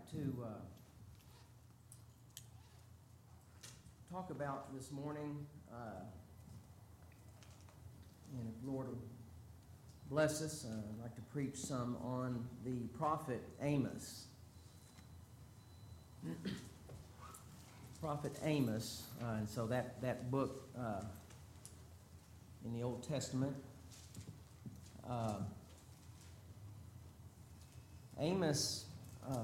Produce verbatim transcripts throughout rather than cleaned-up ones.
like to uh, talk about this morning, uh, and if the Lord will bless us, uh, I'd like to preach some on the prophet Amos. Prophet Amos, uh, and so that, that book uh, in the Old Testament, uh, Amos uh,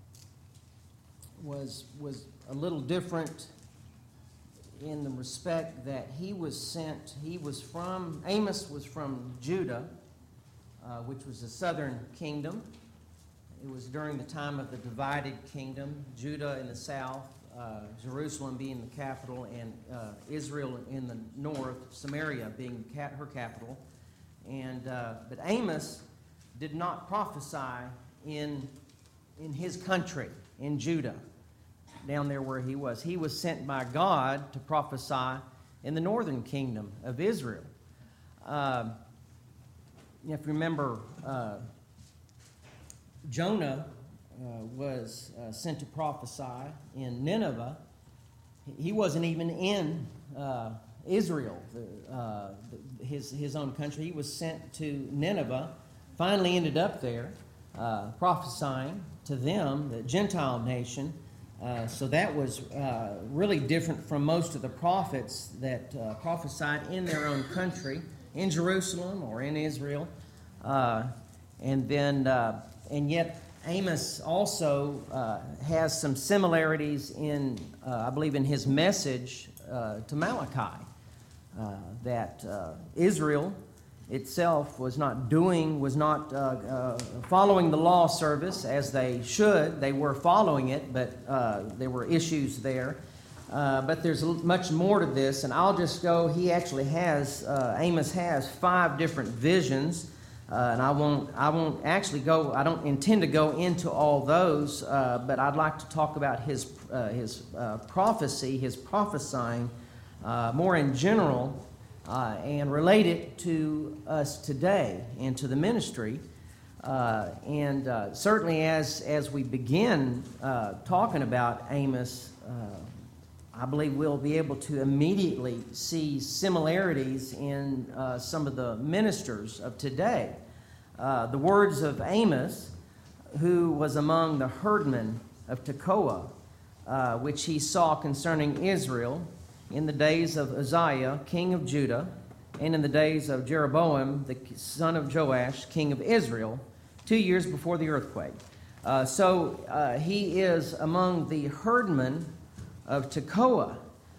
was was a little different in the respect that he was sent. He was from Amos was from Judah, uh, which was the southern kingdom. It was during the time of the divided kingdom, Judah in the south, uh, Jerusalem being the capital, and uh, Israel in the north, Samaria being her capital. And uh, but Amos did not prophesy in in his country, in Judah, down there where he was. He was sent by God to prophesy in the northern kingdom of Israel. Uh, if you remember, uh, Jonah uh, was uh, sent to prophesy in Nineveh. He wasn't even in uh, Israel, the, uh, his, his own country. He was sent to Nineveh, finally ended up there, uh, prophesying to them, the Gentile nation. Uh, so that was uh, really different from most of the prophets that uh, prophesied in their own country, in Jerusalem or in Israel. Uh, and then, uh, and yet Amos also uh, has some similarities in, uh, I believe, in his message uh, to Malachi, uh, that uh, Israel itself was not doing, was not uh, uh, following the law service as they should. They were following it, but uh, there were issues there. Uh, but there's much more to this, and I'll just go, he actually has, uh, Amos has five different visions, uh, and I won't, I won't actually go, I don't intend to go into all those, uh, but I'd like to talk about his, uh, his uh, prophecy, his prophesying, uh, more in general, Uh, and relate it to us today and to the ministry. Uh, and uh, certainly as, as we begin uh, talking about Amos, uh, I believe we'll be able to immediately see similarities in uh, some of the ministers of today. Uh, the words of Amos, who was among the herdmen of Tekoa, uh, which he saw concerning Israel, in the days of Uzziah, king of Judah, and in the days of Jeroboam, the son of Joash, king of Israel, two years before the earthquake. Uh, so uh, he is among the herdmen of Tekoa.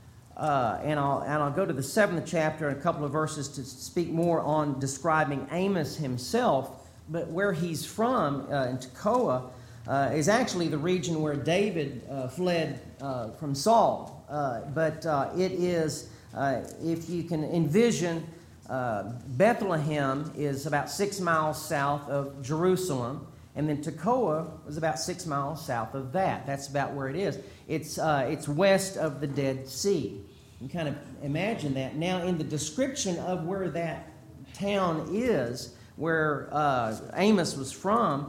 Uh, and, I'll, and I'll go to the seventh chapter and a couple of verses to speak more on describing Amos himself. But where he's from uh, in Tekoa uh, is actually the region where David uh, fled uh, from Saul. Uh, but uh, it is, uh, if you can envision, uh, Bethlehem is about six miles south of Jerusalem, and then Tekoa was about six miles south of that. That's about where it is. It's uh, it's west of the Dead Sea. You can kind of imagine that. Now, in the description of where that town is, where uh, Amos was from,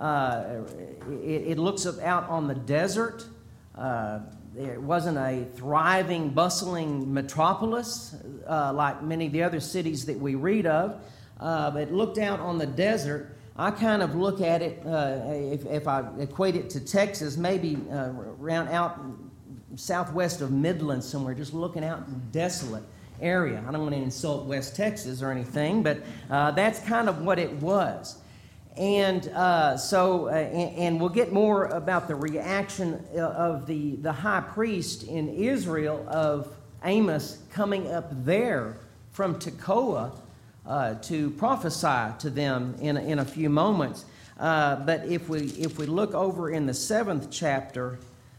uh, it, it looks out on the desert. Uh, It wasn't a thriving, bustling metropolis uh, like many of the other cities that we read of, uh, but it looked out on the desert. I kind of look at it, uh, if, if I equate it to Texas, maybe uh, around out southwest of Midland somewhere, just looking out in a desolate area. I don't want to insult West Texas or anything, but uh, that's kind of what it was. And uh, so, uh, and, and we'll get more about the reaction of the, the high priest in Israel of Amos coming up there from Tekoa uh, to prophesy to them in, in a few moments. Uh, but if we if we look over in the seventh chapter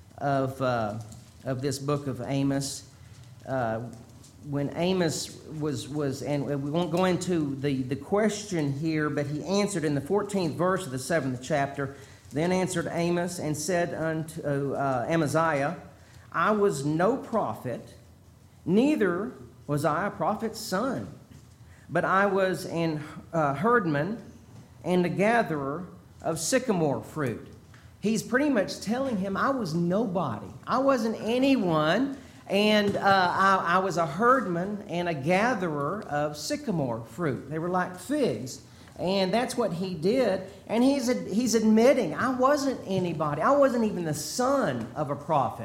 of uh, of this book of Amos, uh, when Amos was, was, and we won't go into the, the question here, but he answered in the fourteenth verse of the seventh chapter, then answered Amos and said unto uh, Amaziah, I was no prophet, neither was I a prophet's son, but I was an uh, herdman and a gatherer of sycamore fruit. he's pretty much telling him, I was nobody. I wasn't anyone, and uh, I, I was a herdman and a gatherer of sycamore fruit. They were like figs. And that's what he did. And he's, he's admitting, I wasn't anybody. I wasn't even the son of a prophet.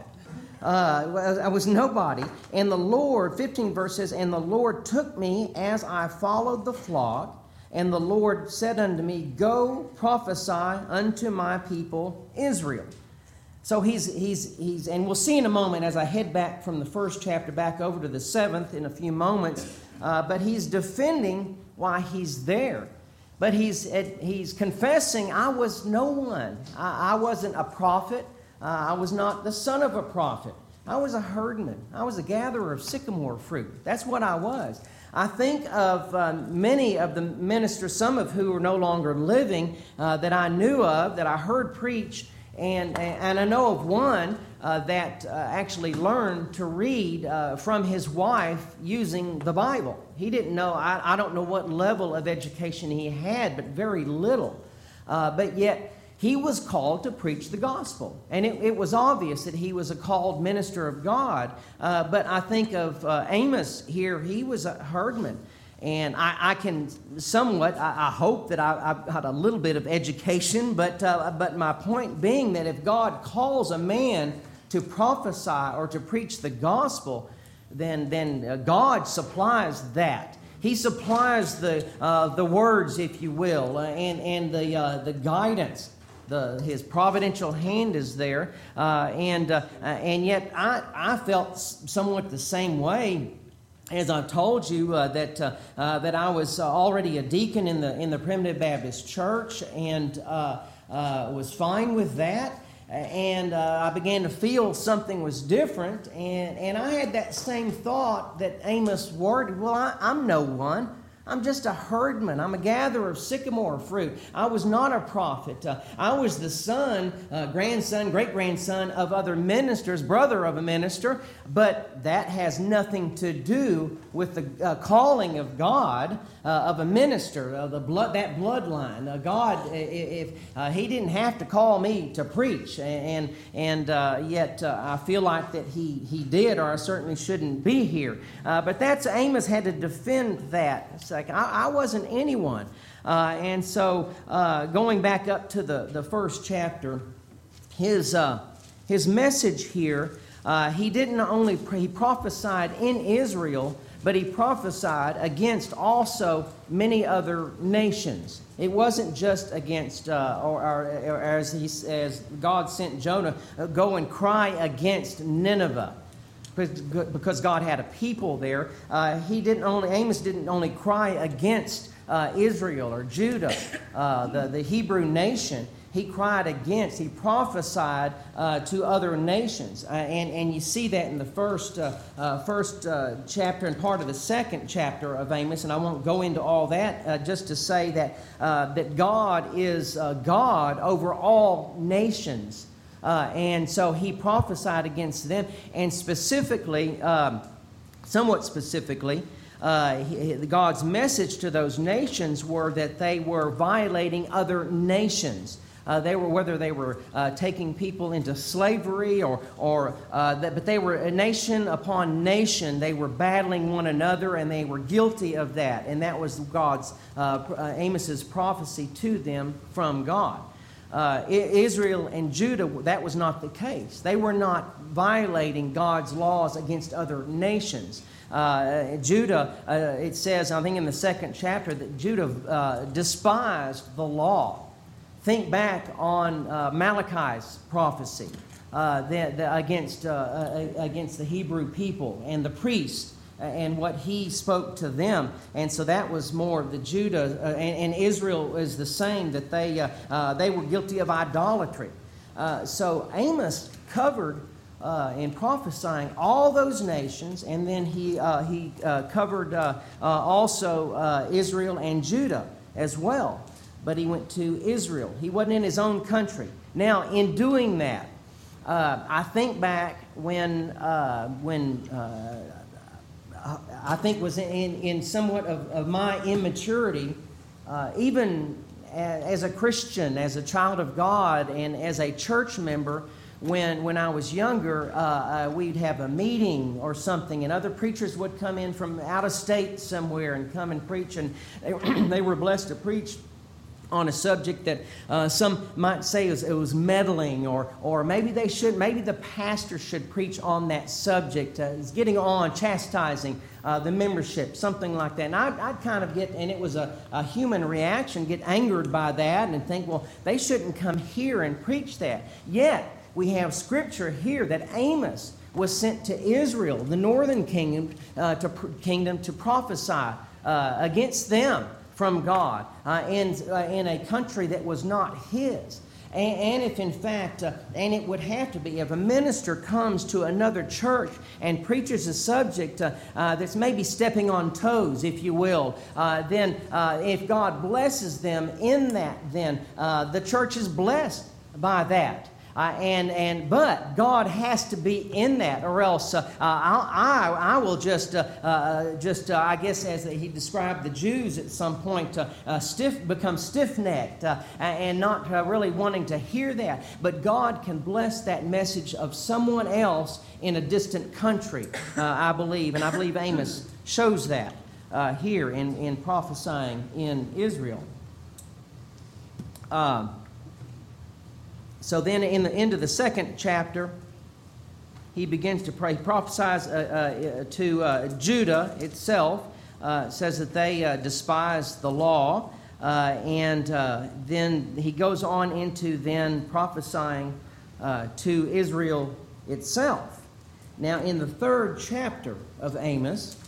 Uh, I was nobody. And the Lord, fifteenth verse says, and the Lord took me as I followed the flock. And the Lord said unto me, go prophesy unto my people Israel. So he's, he's, he's, and we'll see in a moment as I head back from the first chapter back over to the seventh in a few moments. Uh, but he's defending why he's there. But he's, he's confessing, I was no one. I, I wasn't a prophet. Uh, I was not the son of a prophet. I was a herdman. I was a gatherer of sycamore fruit. That's what I was. I think of um, many of the ministers, some of who are no longer living, uh, that I knew of, that I heard preach, and, and I know of one uh, that uh, actually learned to read uh, from his wife using the Bible. He didn't know, I, I don't know what level of education he had, but very little. Uh, but yet, he was called to preach the gospel. And it, it was obvious that he was a called minister of God. Uh, but I think of uh, Amos here. He was a herdman. And I, I can somewhat, I, I hope that I, I've had a little bit of education. But, uh, but my point being that if God calls a man to prophesy or to preach the gospel, then, then uh, God supplies that. He supplies the, uh, the words, if you will, uh, and, and the, uh, the guidance. The, his providential hand is there, uh, and uh, and yet I, I felt somewhat the same way, as I've told you uh, that uh, uh, that I was already a deacon in the in the Primitive Baptist Church, and uh, uh, was fine with that. And uh, I began to feel something was different, and, and I had that same thought that Amos worded. Well, I, I'm no one. I'm just a herdman. I'm a gatherer of sycamore fruit. I was not a prophet. Uh, I was the son, uh, grandson, great-grandson of other ministers, brother of a minister, but that has nothing to do with the uh, calling of God, uh, of a minister, of the blood, that bloodline. Uh, God, if uh, He didn't have to call me to preach, and and uh, yet uh, I feel like that He He did, or I certainly shouldn't be here. Uh, but that's Amos had to defend that. It's like I, I wasn't anyone, uh, and so uh, going back up to the the first chapter, his uh, his message here. Uh, he didn't only he prophesied in Israel, but he prophesied against also many other nations. It wasn't just against, uh, or, or, or as he as God sent Jonah, uh, go and cry against Nineveh, because God had a people there. Uh, he didn't only Amos didn't only cry against uh, Israel or Judah, uh, the the Hebrew nation. He cried against, he prophesied uh, to other nations. Uh, and, and you see that in the first, uh, uh, first uh, chapter and part of the second chapter of Amos. And I won't go into all that, uh, just to say that, uh, that God is uh, God over all nations. Uh, and so he prophesied against them. And specifically, um, somewhat specifically, Uh, he, God's message to those nations were that they were violating other nations. Uh, they were whether they were uh, taking people into slavery or or uh, that, but they were a nation upon nation. They were battling one another, and they were guilty of that. And that was God's uh, uh, Amos's prophecy to them from God. Uh, Israel and Judah, that was not the case. They were not violating God's laws against other nations. Uh, Judah, uh, it says, I think in the second chapter, that Judah uh, despised the law. Think back on uh, Malachi's prophecy uh, the, the, against, uh, against the Hebrew people and the priests and what he spoke to them. And so that was more of the Judah, uh, and, and Israel is the same, that they, uh, uh, they were guilty of idolatry. Uh, so Amos covered Uh, in prophesying all those nations, and then he uh, he uh, covered uh, uh, also uh, Israel and Judah as well. But he went to Israel. He wasn't in his own country. Now, in doing that, uh, I think back when uh, when uh, I think was in in somewhat of, of my immaturity, uh, even as a Christian, as a child of God, and as a church member, when when I was younger, uh, uh, we'd have a meeting or something, and other preachers would come in from out of state somewhere and come and preach, and they, they were blessed to preach on a subject that uh, some might say it was, it was meddling, or or maybe they should, maybe the pastor should preach on that subject. Uh, it's getting on, chastising uh, the membership, something like that. And I'd, I'd kind of get, and it was a, a human reaction, get angered by that and think, well, they shouldn't come here and preach that. Yet, we have scripture here that Amos was sent to Israel, the northern kingdom, uh, to kingdom to prophesy uh, against them from God uh, in, uh, in a country that was not his. And, and if in fact, uh, and it would have to be, if a minister comes to another church and preaches a subject uh, uh, that's maybe stepping on toes, if you will, uh, then uh, if God blesses them in that, then uh, the church is blessed by that. Uh, and and but God has to be in that, or else uh, I, I I will just uh, uh, just uh, I guess as he described the Jews at some point uh, uh, stiff become stiff-necked uh, and not uh, really wanting to hear that. But God can bless that message of someone else in a distant country, uh, I believe, and I believe Amos shows that uh, here in in prophesying in Israel. Um, So then in the end of the second chapter, he begins to pray. He prophesies uh, uh, to uh, Judah itself. Uh, says that they uh, despise the law. Uh, and uh, then he goes on into then prophesying uh, to Israel itself. Now in the third chapter of Amos,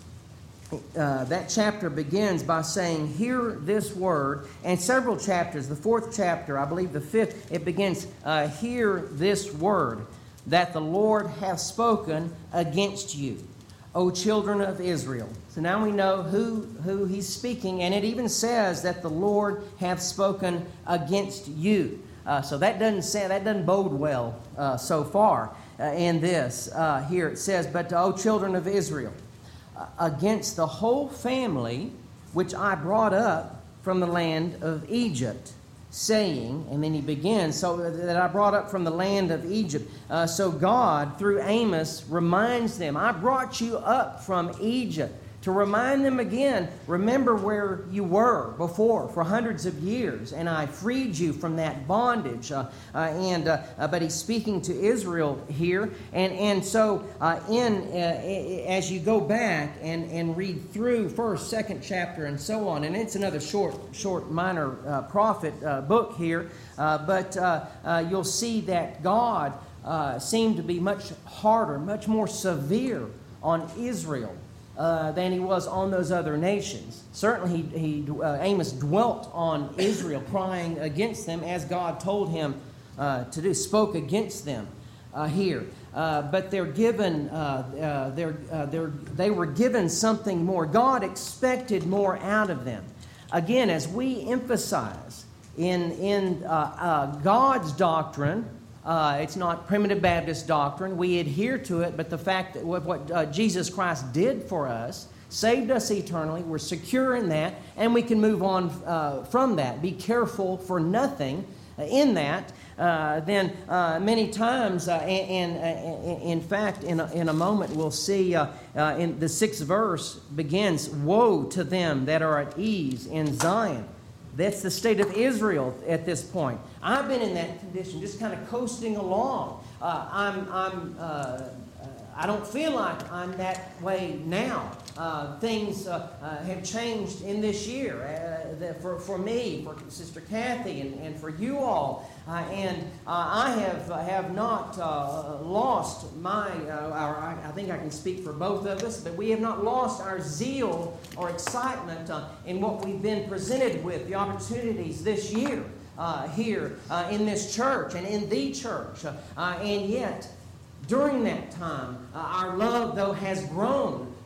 Uh, that chapter begins by saying, hear this word, and several chapters, the fourth chapter, I believe the fifth, it begins, uh, hear this word, that the Lord hath spoken against you, O children of Israel. So now we know who, who he's speaking, and it even says that the Lord hath spoken against you. Uh, so that doesn't say, that doesn't bode well uh, so far uh, in this. Uh, here it says, but O children of Israel, against the whole family which I brought up from the land of Egypt, saying, and then he begins, so that I brought up from the land of Egypt. Uh, so God, through Amos, reminds them, I brought you up from Egypt, to remind them again, remember where you were before for hundreds of years, and I freed you from that bondage. Uh, uh, and uh, uh, but he's speaking to Israel here, and and so uh, in uh, as you go back and and read through first, second chapter, and so on, and it's another short, short, minor uh, prophet uh, book here, uh, but uh, uh, you'll see that God uh, seemed to be much harder, much more severe on Israel Uh, than he was on those other nations. Certainly, he, he uh, Amos dwelt on Israel, crying against them as God told him uh, to do, spoke against them uh, here. Uh, but they're given, uh, uh, they're, uh, they're, they were given something more. God expected more out of them. Again, as we emphasize in, in uh, uh, God's doctrine, Uh, it's not primitive Baptist doctrine. We adhere to it, but the fact that what, what uh, Jesus Christ did for us, saved us eternally, we're secure in that, and we can move on uh, from that. Be careful for nothing in that. Uh, then uh, many times, uh, and, and uh, in fact, in a, in a moment, we'll see uh, uh, in the sixth verse begins, woe to them that are at ease in Zion. That's the state of Israel at this point. I've been in that condition, just kind of coasting along. Uh, I'm, I'm, uh, I don't feel like I'm that way now. Uh, things uh, uh, have changed in this year uh, for, for me, for Sister Kathy, and, and for you all. Uh, and uh, I have uh, have not uh, lost my, uh, our, I think I can speak for both of us, but we have not lost our zeal or excitement uh, in what we've been presented with, the opportunities this year uh, here uh, in this church and in the church. Uh, and yet, during that time, uh, our love, though, has grown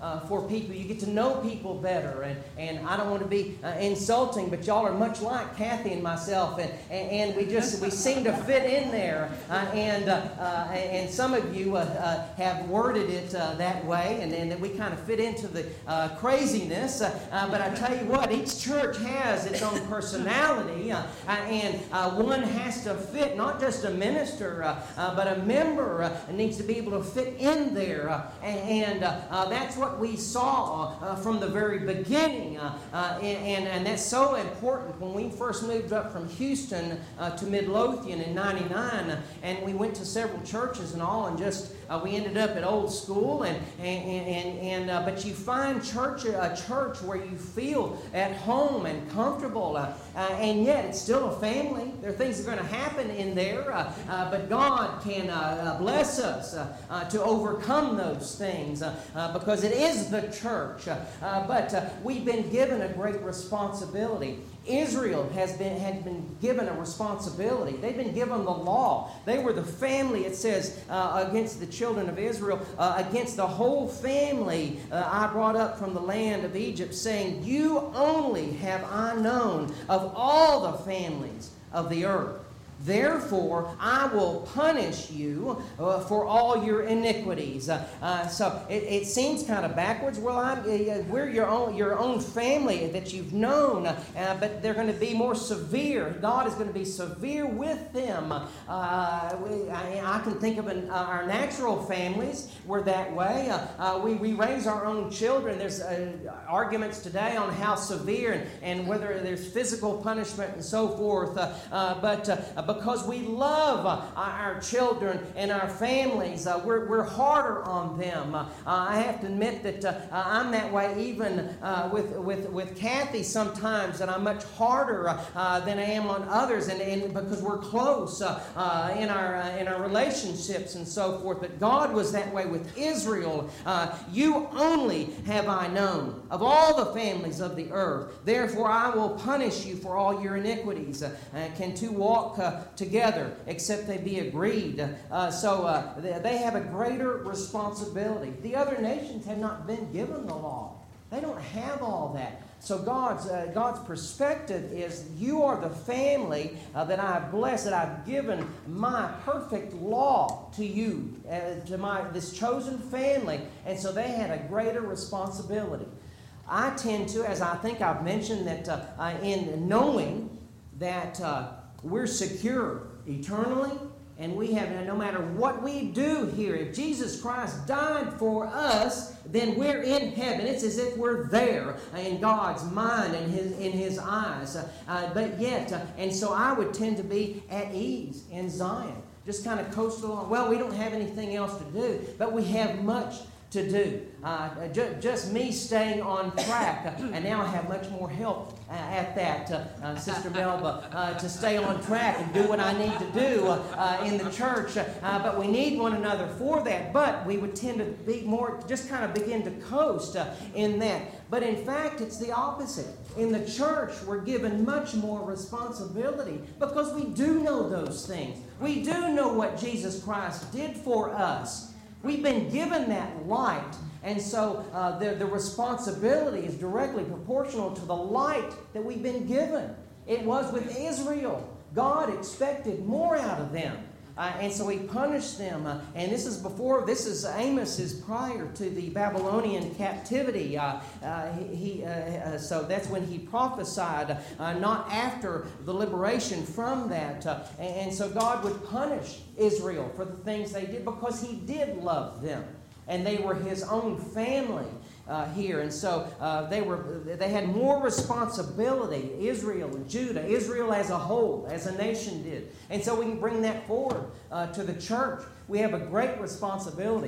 uh, for people. You get to know people better. And, and I don't want to be uh, insulting, but y'all are much like Kathy and myself. And, and, and we just we seem to fit in there. Uh, and uh, uh, and some of you uh, uh, have worded it uh, that way, and, and we kind of fit into the uh, craziness. Uh, uh, but I tell you what, each church has its own personality, uh, uh, and uh, one has to fit, not just a minister, uh, uh, but a member uh, needs to be able to fit in there. Uh, and uh, uh, that's what we saw uh, from the very beginning. Uh, uh, and, and that's so important. When we first moved up from Houston uh, to Midlothian in ninety-nine, uh, and we went to several churches and all, and just uh, we ended up at Old School. And, and, and, and uh, but you find church a church where you feel at home and comfortable, uh, uh, and yet it's still a family. There are things that are going to happen in there, uh, uh, but God can uh, bless us uh, uh, to overcome those things uh, uh, because it is the church. Uh, uh, but uh, we've been given a great responsibility. Israel has been had been given a responsibility. They've been given the law. They were the family, it says, uh, against the children of Israel, uh, against the whole family uh, I brought up from the land of Egypt, saying, you only have I known of all the families of the earth. Therefore, I will punish you uh, for all your iniquities. Uh, uh, so it, it seems kind of backwards. Well, I'm, uh, we're your own, your own family that you've known, uh, but they're going to be more severe. God is going to be severe with them. Uh, we, I, I can think of an, uh, our natural families were that way. Uh, uh, we, we raise our own children. There's uh, arguments today on how severe and, and whether there's physical punishment and so forth. Uh, uh, but uh, because we love uh, our children and our families, uh, we're, we're harder on them. Uh, I have to admit that uh, I'm that way even uh, with, with, with Kathy sometimes, that I'm much harder uh, than I am on others, and, and because we're close uh, uh, in, our, uh, in our relationships and so forth. But God was that way with Israel. Uh, you only have I known of all the families of the earth. Therefore I will punish you for all your iniquities. Uh, can two walk uh, together except they be agreed? Uh, so uh, they have a greater responsibility. The other nations have not been given the law. They don't have all that. So God's uh, God's perspective is, you are the family uh, that I have blessed, that I've given my perfect law to you, uh, to my this chosen family. And so they had a greater responsibility. I tend to, as I think I've mentioned, that uh, uh, in knowing that uh, we're secure eternally, and we have, no matter what we do here, if Jesus Christ died for us, then we're in heaven. It's as if we're there in God's mind and his, in His eyes. Uh, uh, but yet, uh, and so I would tend to be at ease in Zion. Just kind of coast along. Well, we don't have anything else to do, but we have much to do. Uh, ju- just me staying on track, uh, and now I have much more help uh, at that, uh, uh, Sister Melba, uh, to stay on track and do what I need to do uh, uh, in the church. Uh, but we need one another for that. But we would tend to be more, just kind of begin to coast uh, in that. But in fact, it's the opposite. In the church, we're given much more responsibility because we do know those things. We do know what Jesus Christ did for us. We've been given that light, and so uh, the, the responsibility is directly proportional to the light that we've been given. It was with Israel. God expected more out of them, uh, and so He punished them. Uh, and this is before, this is Amos is prior to the Babylonian captivity. Uh, uh, he, he uh, uh, so that's when he prophesied, uh, not after the liberation from that. Uh, and, and so God would punish Israel for the things they did because He did love them, and they were His own family uh, here. And so uh, they were they had more responsibility, Israel and Judah, Israel as a whole, as a nation did. And so we can bring that forward uh, to the church. We have a great responsibility.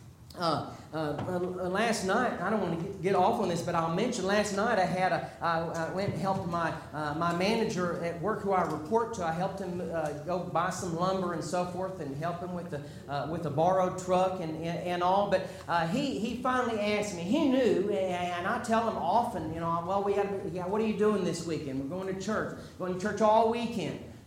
Uh, uh, uh, last night, I don't want to get, get off on this, but I'll mention last night I had a, I, I went and helped my uh, my manager at work, who I report to. I helped him uh, go buy some lumber and so forth, and help him with the uh, with the borrowed truck and and, and all. But uh, he he finally asked me. He knew, and I tell him often, you know, well, we got, yeah, what are you doing this weekend? We're going to church. Going to church all weekend.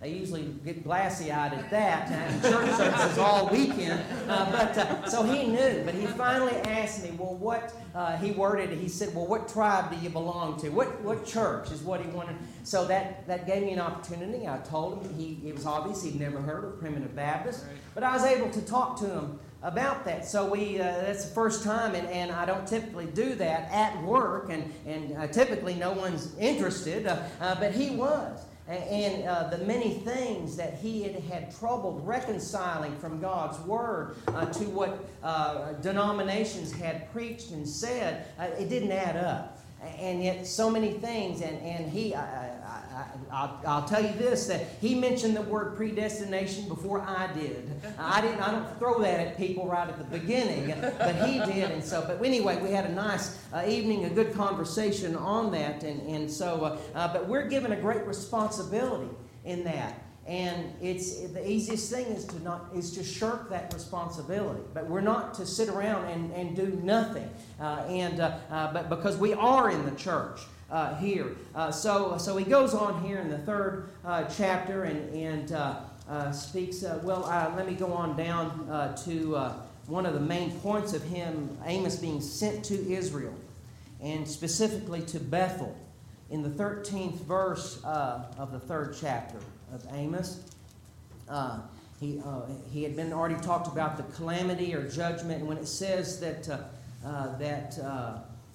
I usually get glassy-eyed at that, and church services all weekend. Uh, but uh, so he knew. But he finally asked me, well, what, uh, he worded it, he said, well, what tribe do you belong to? What what church is what he wanted? So that, that gave me an opportunity. I told him, he it was obvious he'd never heard of Primitive Baptist. But I was able to talk to him about that. So we uh, that's the first time, and, and I don't typically do that at work, and, and uh, typically no one's interested, uh, uh, but he was. And uh, the many things that he had had trouble reconciling from God's Word uh, to what uh, denominations had preached and said, uh, it didn't add up. And yet so many things, and, and he, I, I, I, I'll, I'll tell you this, that he mentioned the word predestination before I did. I didn't, I don't throw that at people right at the beginning, but he did. And so, but anyway, we had a nice uh, evening, a good conversation on that. And, and so, uh, uh, but we're given a great responsibility in that. And it's the easiest thing is to not is to shirk that responsibility. But we're not to sit around and, and do nothing. Uh, and uh, uh, but because we are in the church uh, here, uh, so so he goes on here in the third uh, chapter and and uh, uh, speaks. Uh, well, uh, let me go on down uh, to uh, one of the main points of him, Amos being sent to Israel, and specifically to Bethel, in the thirteenth verse uh, of the third chapter of Amos. Uh, he uh, he had been already talked about the calamity or judgment, and when it says that uh, uh, that uh,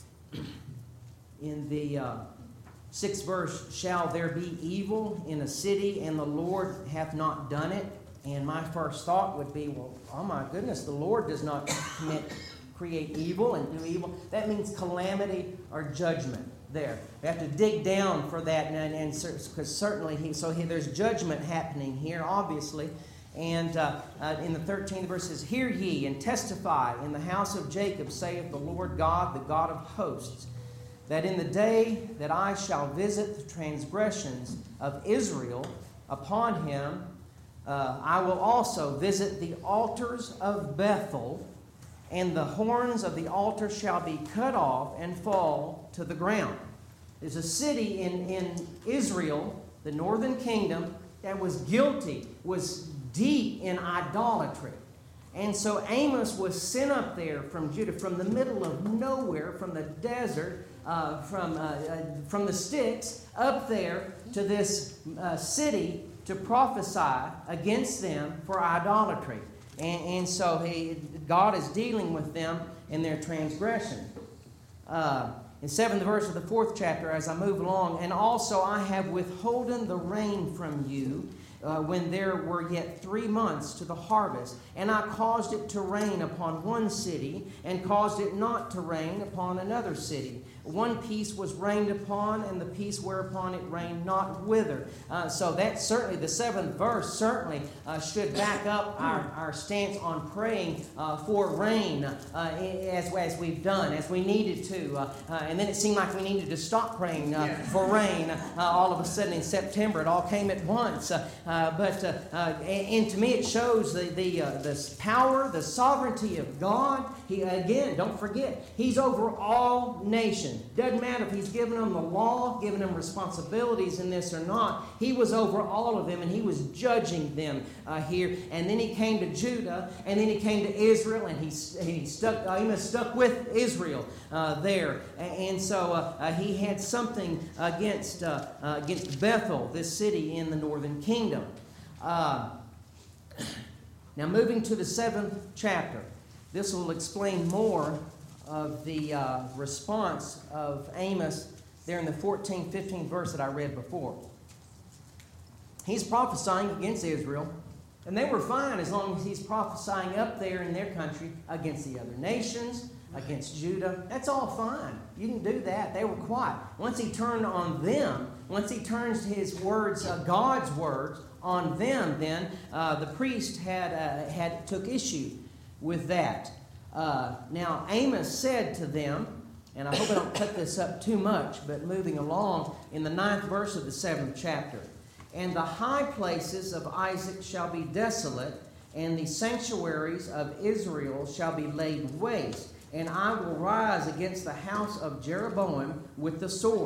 in the uh, sixth verse, shall there be evil in a city, and the Lord hath not done it? And my first thought would be, well, oh my goodness, the Lord does not commit, create evil and do evil. That means calamity or judgment. There, we have to dig down for that, and and because certainly he so he, there's judgment happening here, obviously, and uh, uh, in the thirteenth verse says, "Hear ye and testify in the house of Jacob, saith the Lord God, the God of hosts, that in the day that I shall visit the transgressions of Israel upon him, uh, I will also visit the altars of Bethel." And the horns of the altar shall be cut off and fall to the ground. There's a city in, in Israel, the northern kingdom, that was guilty, was deep in idolatry. And so Amos was sent up there from Judah, from the middle of nowhere, from the desert, uh, from, uh, uh, from the sticks, up there to this uh, city to prophesy against them for idolatry. And, and so he, God is dealing with them in their transgression. Uh, in seventh verse of the fourth chapter, as I move along, and also I have withholden the rain from you uh, when there were yet three months to the harvest, and I caused it to rain upon one city, and caused it not to rain upon another city. One piece was rained upon, and the piece whereupon it rained not wither. Uh, so that certainly, the seventh verse certainly uh, should back up our, our stance on praying uh, for rain uh, as, as we've done, as we needed to. Uh, uh, and then it seemed like we needed to stop praying uh, yes. for rain. Uh, all of a sudden in September, it all came at once. Uh, uh, but uh, uh, and, and to me, it shows the the, uh, the power, the sovereignty of God. He again, don't forget, He's over all nations. Doesn't matter if He's given them the law, given them responsibilities in this or not. He was over all of them, and He was judging them uh, here. And then He came to Judah, and then He came to Israel, and He he stuck. Amos stuck with Israel uh, there, and so uh, uh, he had something against uh, uh, against Bethel, this city in the northern kingdom. Uh, now, moving to the seventh chapter, this will explain more of the uh, response of Amos there in the fourteenth, fifteenth verse that I read before. He's prophesying against Israel, and they were fine as long as he's prophesying up there in their country against the other nations, against Judah. That's all fine. You can do that. They were quiet. Once he turned on them, once he turns his words, uh, God's words, on them, then uh, the priest had uh, had took issue with that. Uh, now, Amos said to them, and I hope I don't cut this up too much, but moving along in the ninth verse of the seventh chapter, and the high places of Isaac shall be desolate, and the sanctuaries of Israel shall be laid waste, and I will rise against the house of Jeroboam with the sword.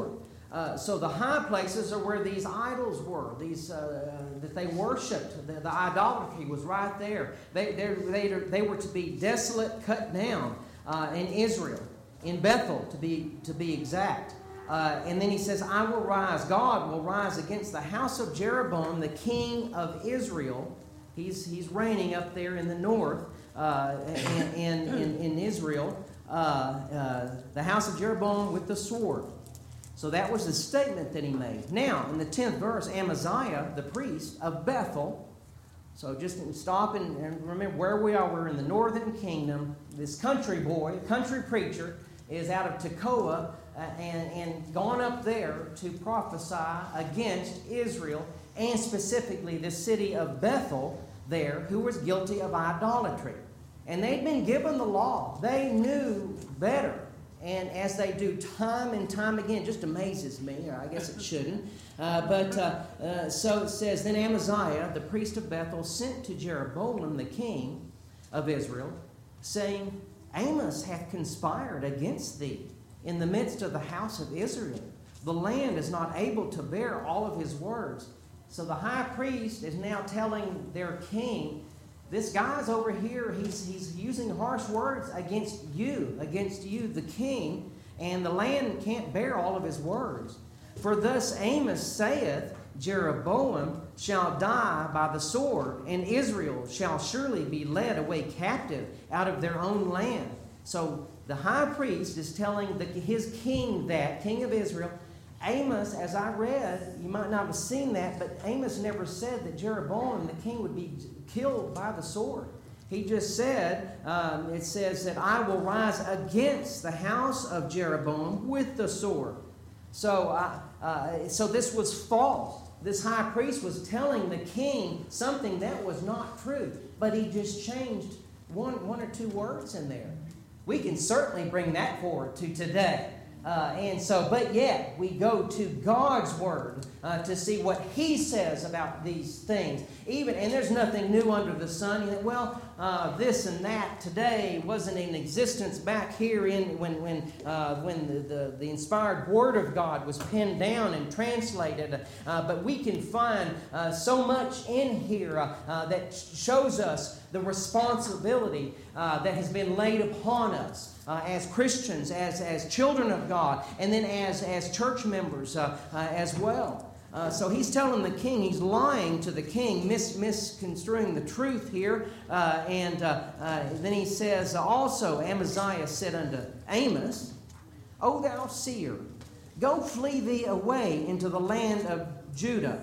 Uh, so the high places are where these idols were, these uh, that they worshipped. The, the idolatry was right there. They, they, they were to be desolate, cut down uh, in Israel, in Bethel to be, to be exact. Uh, and then he says, I will rise, God will rise against the house of Jeroboam, the king of Israel. He's, he's reigning up there in the north uh, in, in, in, in Israel. Uh, uh, the house of Jeroboam with the sword. So that was the statement that he made. Now, in the tenth verse, Amaziah, the priest of Bethel, so just stop and, and remember where we are. We're in the northern kingdom. This country boy, country preacher, is out of Tekoa uh, and, and gone up there to prophesy against Israel, and specifically the city of Bethel there, who was guilty of idolatry. And they'd been given the law. They knew better. And as they do time and time again, it just amazes me, or I guess it shouldn't. Uh, but uh, uh, so it says, Then Amaziah, the priest of Bethel, sent to Jeroboam, the king of Israel, saying, Amos hath conspired against thee in the midst of the house of Israel. The land is not able to bear all of his words. So the high priest is now telling their king, this guy's over here, he's, he's using harsh words against you, against you, the king, and the land can't bear all of his words. For thus Amos saith, Jeroboam shall die by the sword, and Israel shall surely be led away captive out of their own land. So the high priest is telling the, his king that, king of Israel. Amos, as I read, you might not have seen that, but Amos never said that Jeroboam, the king, would be killed by the sword. He just said, um, it says that I will rise against the house of Jeroboam with the sword. So, uh, uh, so this was false. This high priest was telling the king something that was not true, but he just changed one, one or two words in there. We can certainly bring that forward to today. Uh, and so, but yet, we go to God's Word uh, to see what He says about these things. Even, and there's nothing new under the sun. You think, well, uh, this and that today wasn't in existence back here in when when uh, when the, the, the inspired Word of God was penned down and translated. Uh, but we can find uh, so much in here uh, uh, that shows us the responsibility uh, that has been laid upon us. Uh, as Christians, as, as children of God, and then as, as church members uh, uh, as well. Uh, so he's telling the king, he's lying to the king, mis- misconstruing the truth here. Uh, and uh, uh, then he says, also Amaziah said unto Amos, O thou seer, go flee thee away into the land of Judah,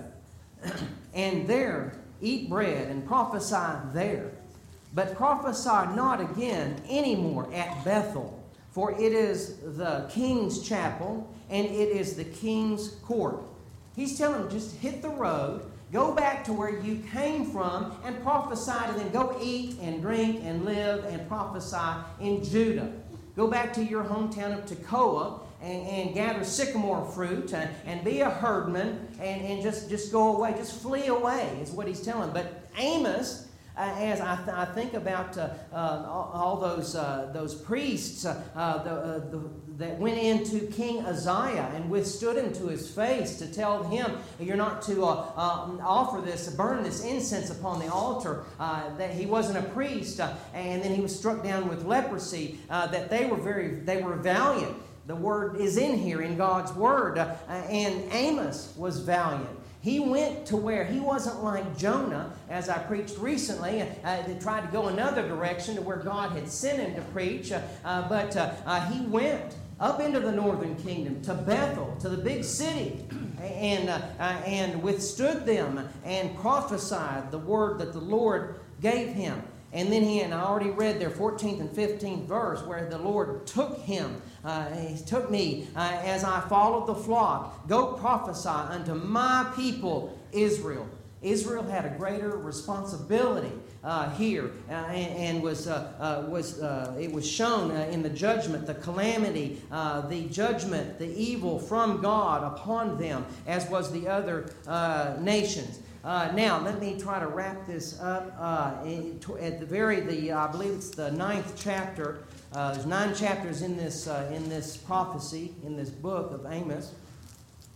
and there eat bread and prophesy there. But prophesy not again any more at Bethel, for it is the king's chapel, and it is the king's court. He's telling them, just hit the road, go back to where you came from, and prophesy to them. Go eat and drink and live and prophesy in Judah. Go back to your hometown of Tekoa and, and gather sycamore fruit and, and be a herdman and, and just, just go away. Just flee away is what he's telling. But Amos... Uh, as I, th- I think about uh, uh, all, all those uh, those priests uh, uh, the, uh, the, that went into King Uzziah and withstood him to his face to tell him, you're not to uh, uh, offer this, burn this incense upon the altar, uh, that he wasn't a priest, uh, and then he was struck down with leprosy, uh, that they were very, they were valiant. The word is in here in God's word, uh, and Amos was valiant. He went to where he wasn't like Jonah, as I preached recently, uh, that tried to go another direction to where God had sent him to preach. Uh, uh, but uh, uh, he went up into the northern kingdom, to Bethel, to the big city, and, uh, uh, and withstood them and prophesied the word that the Lord gave him. And then he, and I already read their fourteenth and fifteenth verse, where the Lord took him, uh, he took me uh, as I followed the flock. Go prophesy unto my people Israel. Israel had a greater responsibility uh, here, uh, and, and was uh, uh, was uh, it was shown uh, in the judgment, the calamity, uh, the judgment, the evil from God upon them, as was the other uh, nations. Uh, now, let me try to wrap this up. Uh, at the very, the I believe it's the ninth chapter. Uh, there's nine chapters in this uh, in this prophecy in this book of Amos.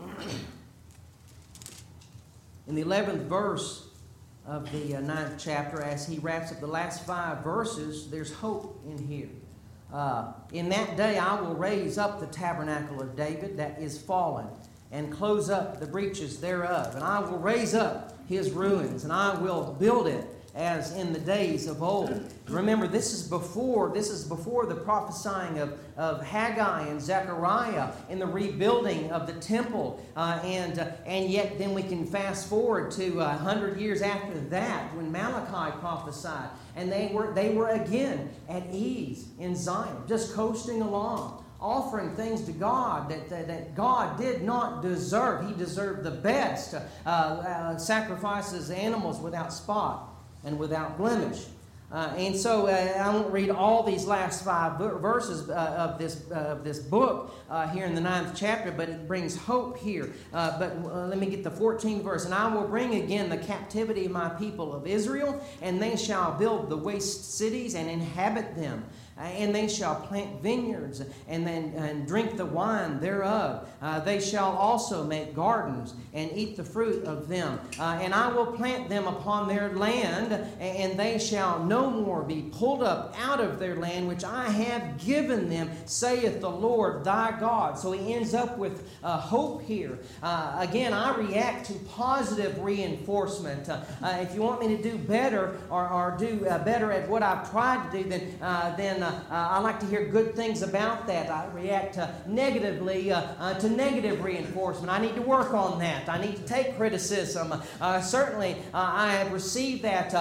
In the eleventh verse of the uh, ninth chapter, as he wraps up the last five verses, there's hope in here. Uh, in that day I will raise up the tabernacle of David that is fallen, and close up the breaches thereof. And I will raise up his ruins, and I will build it as in the days of old. Remember, this is before this is before the prophesying of, of Haggai and Zechariah in the rebuilding of the temple. Uh, and, uh, and yet then we can fast forward to a uh, hundred years after that when Malachi prophesied. And they were, they were again at ease in Zion, just coasting along, offering things to God that, that, that God did not deserve. He deserved the best. Uh, uh, sacrifices animals without spot and without blemish. Uh, and so uh, I won't read all these last five verses uh, of this uh, of this book uh, here in the ninth chapter, but it brings hope here. Uh, but uh, let me get the fourteenth verse. And I will bring again the captivity of my people of Israel, and they shall build the waste cities and inhabit them. Uh, and they shall plant vineyards and then and drink the wine thereof. Uh, they shall also make gardens and eat the fruit of them. Uh, and I will plant them upon their land, and they shall no more be pulled up out of their land, which I have given them, saith the Lord thy God. So he ends up with uh, hope here. Uh, again, I react to positive reinforcement. Uh, uh, if you want me to do better or, or do uh, better at what I've tried to do, then uh, then Uh, uh, I like to hear good things about that. I react uh, negatively uh, uh, to negative reinforcement. I need to work on that. I need to take criticism. Uh, certainly, uh, I have received that uh,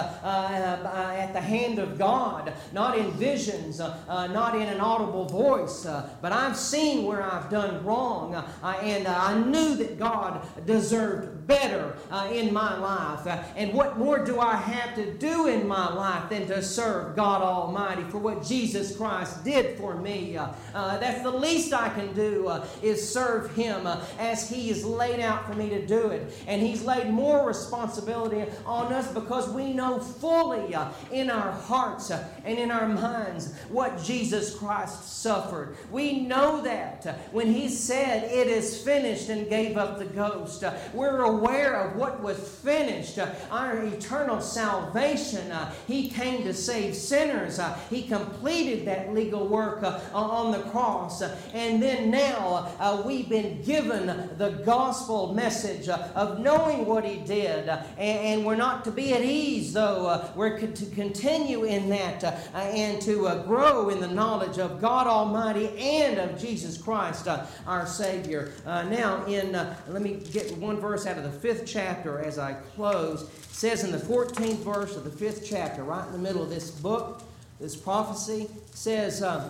uh, at the hand of God, not in visions, uh, uh, not in an audible voice, uh, but I've seen where I've done wrong, uh, and uh, I knew that God deserved better uh, in my life. Uh, and what more do I have to do in my life than to serve God Almighty for what Jesus Jesus Christ did for me? Uh, uh, that's the least I can do uh, is serve Him uh, as He is laid out for me to do it. And He's laid more responsibility on us because we know fully uh, in our hearts uh, and in our minds what Jesus Christ suffered. We know that uh, when He said, "It is finished," and gave up the ghost. Uh, we're aware of what was finished. Uh, our eternal salvation. Uh, he came to save sinners. Uh, he completed that legal work uh, on the cross. Uh, and then now uh, we've been given the gospel message uh, of knowing what He did. Uh, and, and we're not to be at ease, though. Uh, we're co- to continue in that uh, and to uh, grow in the knowledge of God Almighty and of Jesus Christ, uh, our Savior. Uh, now, in uh, let me get one verse out of the fifth chapter as I close. It says in the fourteenth verse of the fifth chapter, right in the middle of this book, this prophecy says, uh,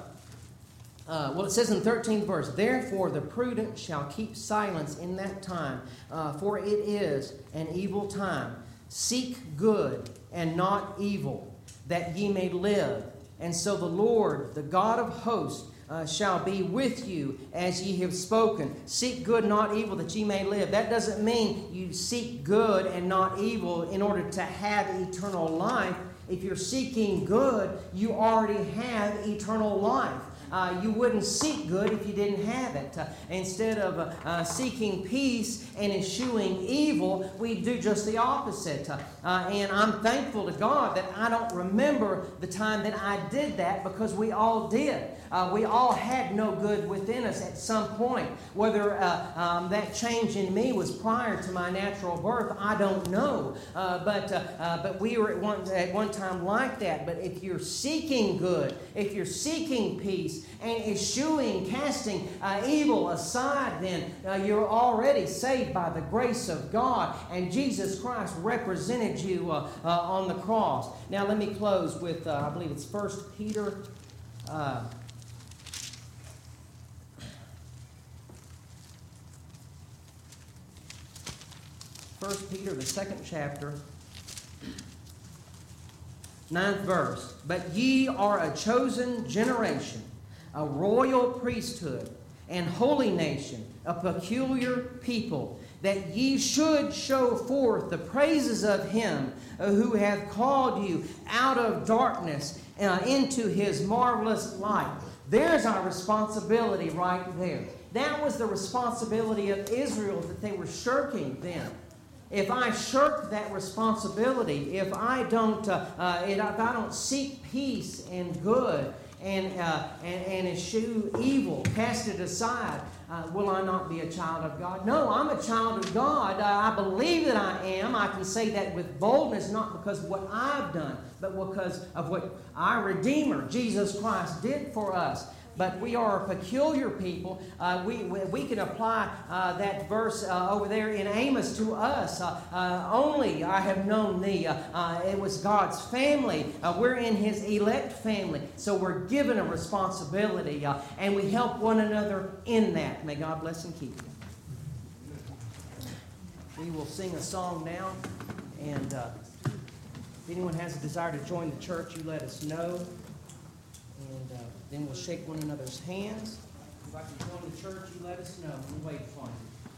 uh, well, it says in the thirteenth verse, "Therefore the prudent shall keep silence in that time, uh, for it is an evil time. Seek good and not evil, that ye may live. And so the Lord, the God of hosts, Uh, shall be with you as ye have spoken. Seek good, not evil, that ye may live." That doesn't mean you seek good and not evil in order to have eternal life. If you're seeking good, you already have eternal life. Uh, you wouldn't seek good if you didn't have it. Uh, instead of uh, uh, seeking peace and eschewing evil, we do just the opposite. Uh, uh, and I'm thankful to God that I don't remember the time that I did that, because we all did. Uh, we all had no good within us at some point. Whether uh, um, that change in me was prior to my natural birth, I don't know. Uh, but uh, uh, but we were at one, at one time like that. But if you're seeking good, if you're seeking peace, and eschewing, casting uh, evil aside, then uh, you're already saved by the grace of God. And Jesus Christ represented you uh, uh, on the cross. Now let me close with, uh, I believe it's First Peter. Uh, First Peter, the second chapter, ninth verse. "But ye are a chosen generation, a royal priesthood, and holy nation, a peculiar people, that ye should show forth the praises of him who hath called you out of darkness uh, into his marvelous light. There's our responsibility right there. That was the responsibility of Israel that they were shirking then. If I shirk that responsibility, if I don't, uh, uh, if I don't seek peace and good and uh, and, and eschew evil, cast it aside, uh, will I not be a child of God? No, I'm a child of God. Uh, I believe that I am. I can say that with boldness, not because of what I've done, but because of what our Redeemer, Jesus Christ, did for us. But we are a peculiar people. Uh, we, we we can apply uh, that verse uh, over there in Amos to us. Uh, uh, only I have known thee. Uh, uh, it was God's family. Uh, we're in His elect family. So we're given a responsibility. Uh, and we help one another in that. May God bless and keep you. We will sing a song now. And uh, if anyone has a desire to join the church, you let us know. And uh, then we'll shake one another's hands. If I can join the church, you let us know. We'll wait upon you.